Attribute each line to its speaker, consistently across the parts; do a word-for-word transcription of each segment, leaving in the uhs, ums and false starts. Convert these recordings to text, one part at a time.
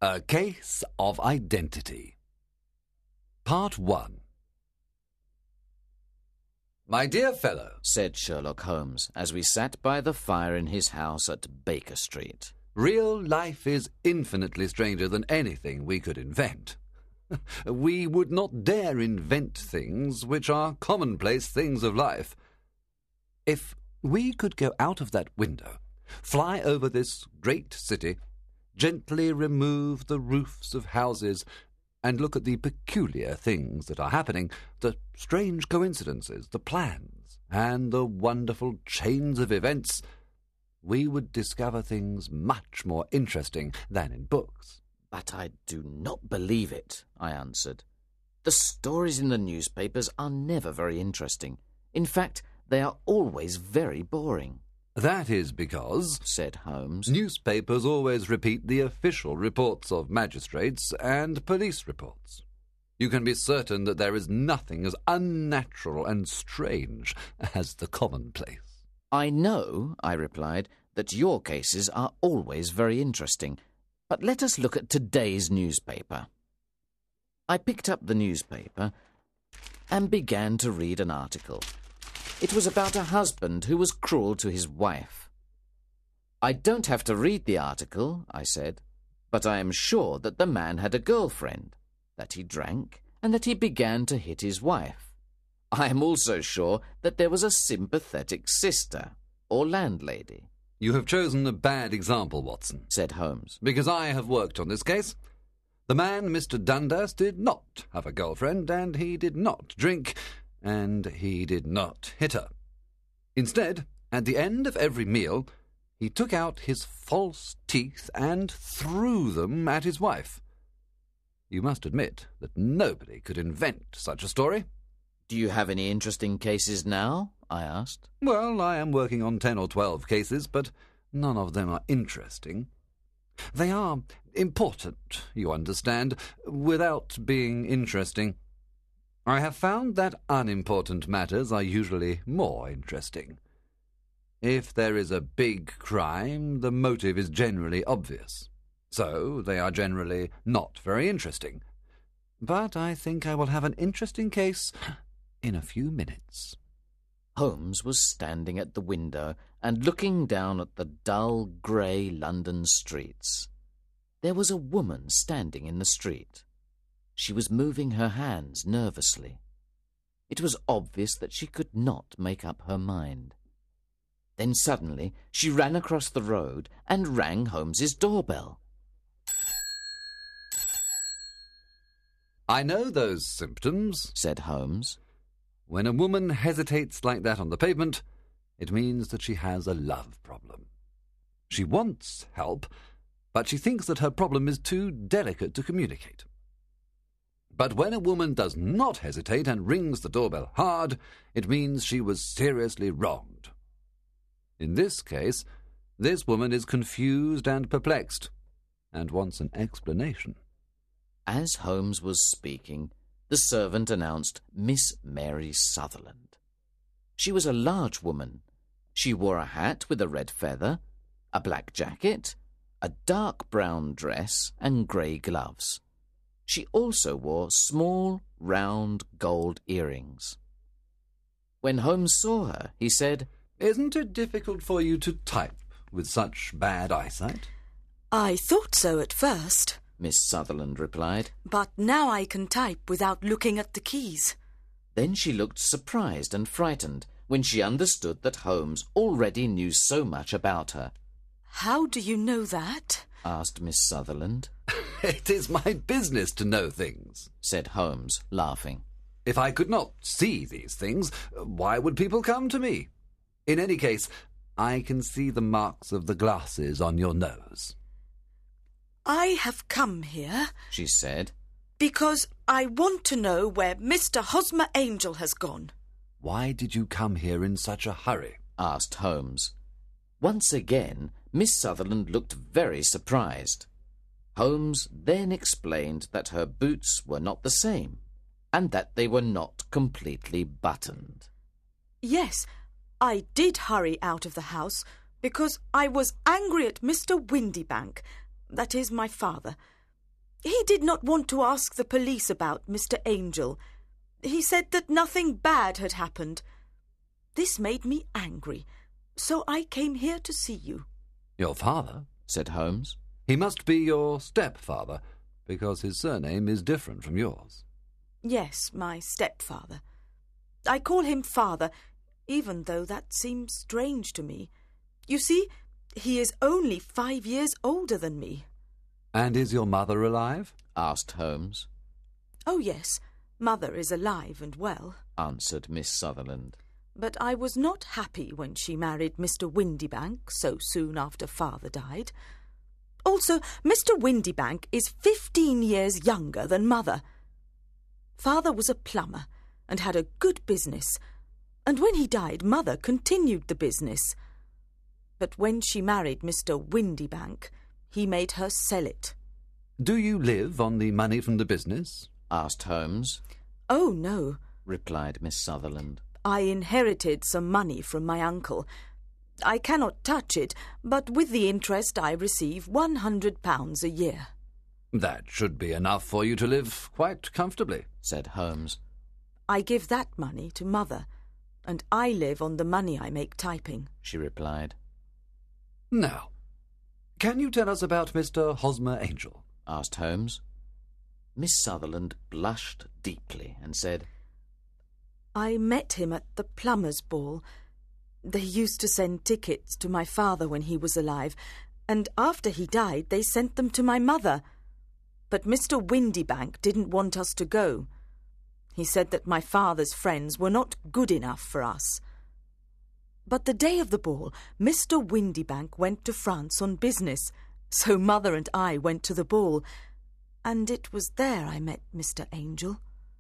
Speaker 1: A Case of Identity. Part one. "My dear fellow,"
Speaker 2: said Sherlock Holmes, as we sat by the fire in his house at Baker Street,
Speaker 1: "real life is infinitely stranger than anything we could invent. We would not dare invent things which are commonplace things of life. If we could go out of that window, fly over this great city, gently remove the roofs of houses, and look at the peculiar things that are happening, the strange coincidences, the plans, and the wonderful chains of events, we would discover things much more interesting than in books."
Speaker 2: "But I do not believe it," I answered. "The stories in the newspapers are never very interesting. In fact, they are always very boring."
Speaker 1: "That is because,"
Speaker 2: said Holmes,
Speaker 1: "newspapers always repeat the official reports of magistrates and police reports. You can be certain that there is nothing as unnatural and strange as the commonplace."
Speaker 2: "I know," I replied, "that your cases are always very interesting. But let us look at today's newspaper." I picked up the newspaper and began to read an article. It was about a husband who was cruel to his wife. "I don't have to read the article," I said, "but I am sure that the man had a girlfriend, that he drank, and that he began to hit his wife. I am also sure that there was a sympathetic sister, or landlady."
Speaker 1: "You have chosen a bad example, Watson,"
Speaker 2: said Holmes,
Speaker 1: "because I have worked on this case. The man, Mister Dundas, did not have a girlfriend, and he did not drink, and he did not hit her. Instead, at the end of every meal, he took out his false teeth and threw them at his wife. You must admit that nobody could invent such a story."
Speaker 2: "Do you have any interesting cases now?" I asked.
Speaker 1: "Well, I am working on ten or twelve cases, but none of them are interesting. They are important, you understand, without being interesting. I have found that unimportant matters are usually more interesting. If there is a big crime, the motive is generally obvious, so they are generally not very interesting. But I think I will have an interesting case in a few minutes."
Speaker 2: Holmes was standing at the window and looking down at the dull, grey London streets. There was a woman standing in the street. She was moving her hands nervously. It was obvious that she could not make up her mind. Then suddenly she ran across the road and rang Holmes's doorbell.
Speaker 1: "I know those symptoms,"
Speaker 2: said Holmes.
Speaker 1: "When a woman hesitates like that on the pavement, it means that she has a love problem. She wants help, but she thinks that her problem is too delicate to communicate. But when a woman does not hesitate and rings the doorbell hard, it means she was seriously wronged. In this case, this woman is confused and perplexed, and wants an explanation."
Speaker 2: As Holmes was speaking, the servant announced Miss Mary Sutherland. She was a large woman. She wore a hat with a red feather, a black jacket, a dark brown dress, and grey gloves. She also wore small, round gold earrings. When Holmes saw her, he said,
Speaker 1: "Isn't it difficult for you to type with such bad eyesight?"
Speaker 3: "I thought so at first,"
Speaker 2: Miss Sutherland replied.
Speaker 3: "but now I can type without looking at the keys."
Speaker 2: Then she looked surprised and frightened when she understood that Holmes already knew so much about her.
Speaker 3: "How do you know that?"
Speaker 2: asked Miss Sutherland.
Speaker 1: "It is my business to know things,"
Speaker 2: said Holmes, laughing.
Speaker 1: "If I could not see these things, why would people come to me? In any case, I can see the marks of the glasses on your nose."
Speaker 3: "I have come here,"
Speaker 2: she said,
Speaker 3: "because I want to know where Mister Hosmer Angel has gone."
Speaker 1: "Why did you come here in such a hurry?"
Speaker 2: asked Holmes. Once again, Miss Sutherland looked very surprised. Holmes then explained that her boots were not the same, and that they were not completely buttoned.
Speaker 3: "Yes, I did hurry out of the house because I was angry at Mister Windybank, that is my father, He did not want to ask the police about Mister Angel. He said that nothing bad had happened. This made me angry, so I came here to see you.
Speaker 1: Your father?
Speaker 2: Said Holmes.
Speaker 1: He must be your stepfather, because his surname is different from yours.
Speaker 3: Yes, my stepfather. I call him father, even though that seems strange to me. You see, he is only five years older than me.
Speaker 1: And is your mother alive?
Speaker 2: Asked Holmes.
Speaker 3: Oh, yes, mother is alive and well,
Speaker 2: answered Miss Sutherland.
Speaker 3: But I was not happy when she married Mister Windybank so soon after father died. Also, Mister Windybank is fifteen years younger than mother. Father was a plumber and had a good business, and when he died, mother continued the business. But when she married Mister Windybank, he made her sell it.
Speaker 1: Do you live on the money from the business?
Speaker 2: Asked Holmes.
Speaker 3: Oh, no,
Speaker 2: replied Miss Sutherland.
Speaker 3: I inherited some money from my uncle. I cannot touch it, but with the interest I receive one hundred pounds a year.
Speaker 1: That should be enough for you to live quite comfortably,
Speaker 2: said Holmes.
Speaker 3: I give that money to mother, and I live on the money I make typing,
Speaker 2: she replied.
Speaker 1: Now, can you tell us about Mister Hosmer Angel?
Speaker 2: Asked Holmes. Miss Sutherland blushed deeply and said,
Speaker 3: I met him at the plumber's ball. They used to send tickets to my father when he was alive, and after he died they sent them to my mother. But Mister Windybank didn't want us to go. He said that my father's friends were not good enough for us. But the day of the ball, Mister Windybank went to France on business, so mother and I went to the ball, and it was there I met Mister Angel.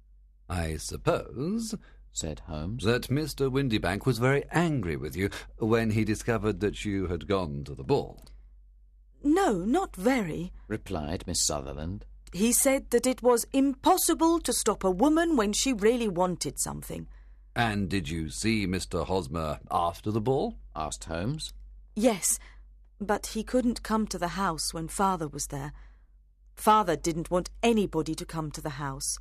Speaker 1: I suppose,
Speaker 2: said Holmes,
Speaker 1: that Mister Windybank was very angry with you when he discovered that you had gone to the ball.
Speaker 3: No, not very,
Speaker 2: replied Miss Sutherland.
Speaker 3: He said that it was impossible to stop a woman when she really wanted something.
Speaker 1: And did you see Mister Hosmer after the ball?
Speaker 2: Asked Holmes.
Speaker 3: Yes, but he couldn't come to the house when father was there. Father didn't want anybody to come to the house.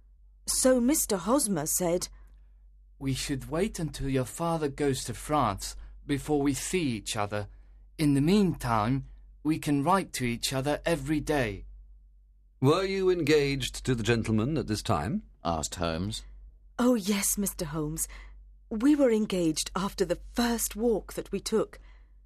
Speaker 3: So Mister Hosmer said,
Speaker 4: We should wait until your father goes to France before we see each other. In the meantime, we can write to each other every day.
Speaker 1: Were you engaged to the gentleman at this time?
Speaker 2: Asked Holmes.
Speaker 3: Oh, yes, Mister Holmes. We were engaged after the first walk that we took.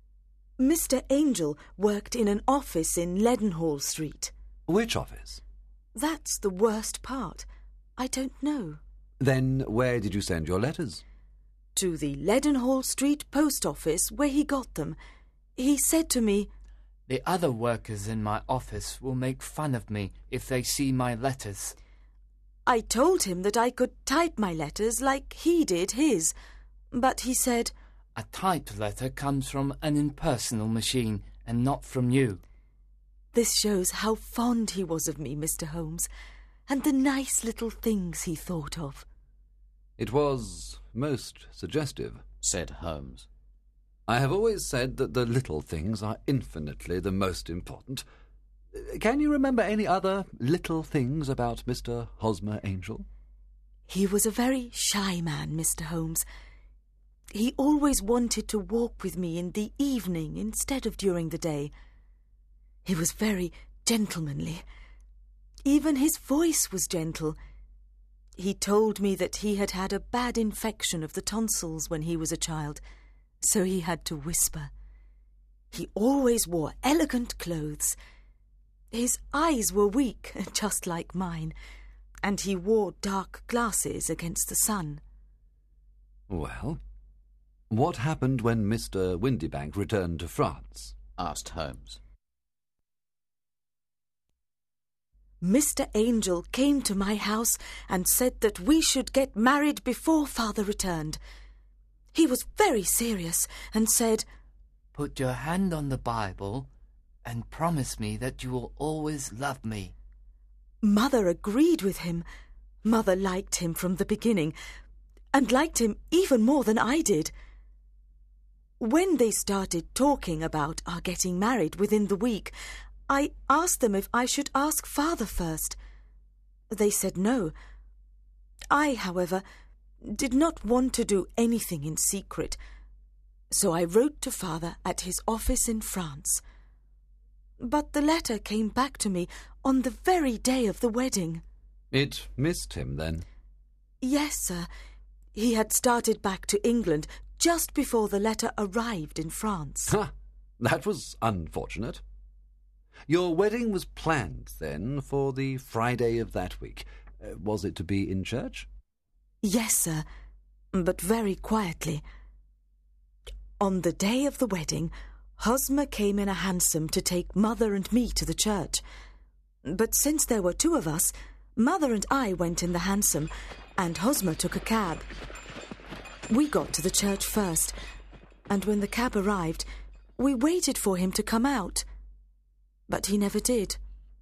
Speaker 3: Mister Angel worked in an office in Leadenhall Street.
Speaker 1: Which office?
Speaker 3: That's the worst part. I don't know.
Speaker 1: Then where did you send your letters?
Speaker 3: To the Leadenhall Street post office, where he got them. He said to me,
Speaker 4: The other workers in my office will make fun of me if they see my letters.
Speaker 3: I told him that I could type my letters like he did his, but he said,
Speaker 4: A typed letter comes from an impersonal machine and not from you.
Speaker 3: This shows how fond he was of me, Mister Holmes, and the nice little things he thought of.
Speaker 1: It was most suggestive,
Speaker 2: said Holmes.
Speaker 1: I have always said that the little things are infinitely the most important. Can you remember any other little things about Mister Hosmer Angel?
Speaker 3: He was a very shy man, Mister Holmes. He always wanted to walk with me in the evening instead of during the day. He was very gentlemanly. Even his voice was gentle. He told me that he had had a bad infection of the tonsils when he was a child, so he had to whisper. He always wore elegant clothes. His eyes were weak, just like mine, and he wore dark glasses against the sun.
Speaker 1: Well, what happened when Mister Windybank returned to France?
Speaker 2: Asked Holmes.
Speaker 3: Mister Angel came to my house and said that we should get married before father returned. He was very serious and said,
Speaker 4: Put your hand on the Bible and promise me that you will always love me.
Speaker 3: Mother agreed with him. Mother liked him from the beginning, and liked him even more than I did. When they started talking about our getting married within the week, I asked them if I should ask Father first. They said no. I, however, did not want to do anything in secret, so I wrote to Father at his office in France. But the letter came back to me on the very day of the wedding.
Speaker 1: It missed him, then?
Speaker 3: Yes, sir. He had started back to England just before the letter arrived in France.
Speaker 1: Ha! That was unfortunate. Your wedding was planned, then, for the Friday of that week. Uh, was it to be in church?
Speaker 3: Yes, sir, but very quietly. On the day of the wedding, Hosmer came in a hansom to take Mother and me to the church. But since there were two of us, Mother and I went in the hansom, and Hosmer took a cab. We got to the church first, and when the cab arrived, we waited for him to come out. But he never did.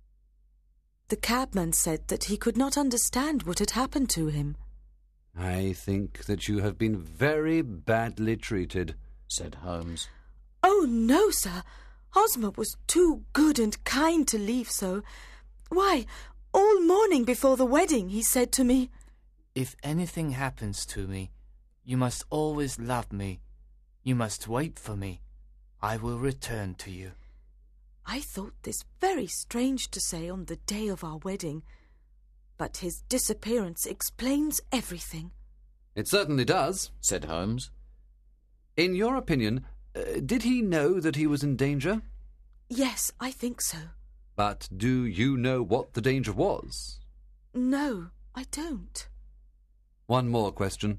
Speaker 3: The cabman said that he could not understand what had happened to him.
Speaker 1: I think that you have been very badly treated,
Speaker 2: said Holmes.
Speaker 3: Oh, no, sir. Hosmer was too good and kind to leave so. Why, all morning before the wedding he said to me,
Speaker 4: "If anything happens to me, you must always love me. You must wait for me. I will return to you."
Speaker 3: I thought this very strange to say on the day of our wedding, but his disappearance explains everything.
Speaker 1: It certainly does,
Speaker 2: said Holmes.
Speaker 1: In your opinion, uh, did he know that he was in danger?
Speaker 3: Yes, I think so.
Speaker 1: But do you know what the danger was?
Speaker 3: No, I don't.
Speaker 1: One more question.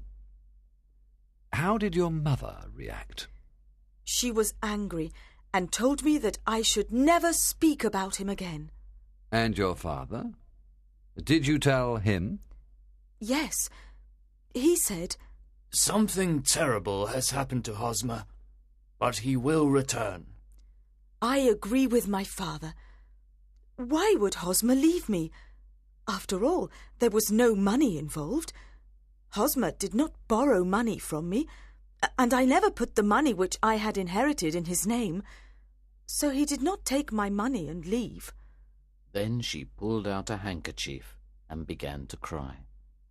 Speaker 1: How did your mother react?
Speaker 3: She was angry and told me that I should never speak about him again.
Speaker 1: And your father? Did you tell him?
Speaker 3: Yes. He said,
Speaker 4: "Something terrible has happened to Hosmer, but he will return."
Speaker 3: I agree with my father. Why would Hosmer leave me? After all, there was no money involved. Hosmer did not borrow money from me, and I never put the money which I had inherited in his name. So he did not take my money and leave.
Speaker 2: Then she pulled out a handkerchief and began to cry.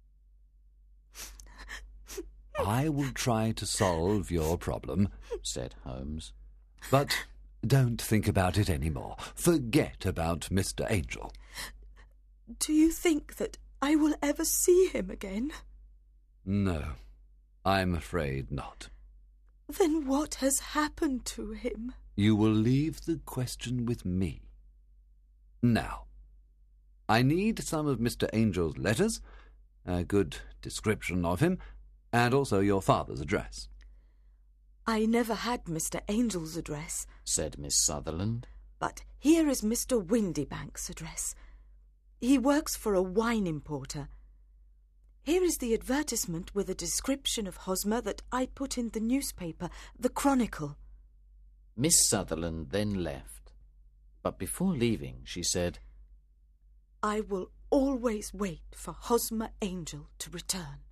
Speaker 1: I will try to solve your problem,
Speaker 2: said Holmes.
Speaker 1: But don't think about it any more. Forget about Mister Angel.
Speaker 3: Do you think that I will ever see him again?
Speaker 1: No, I'm afraid not.
Speaker 3: Then what has happened to him?
Speaker 1: You will leave the question with me. Now, I need some of Mister Angel's letters, a good description of him, and also your father's address.
Speaker 3: I never had Mister Angel's address,
Speaker 2: said Miss Sutherland.
Speaker 3: But here is Mister Windybank's address. He works for a wine importer. Here is the advertisement with a description of Hosmer that I put in the newspaper, the Chronicle.
Speaker 2: Miss Sutherland then left, but before leaving she said,
Speaker 3: I will always wait for Hosmer Angel to return.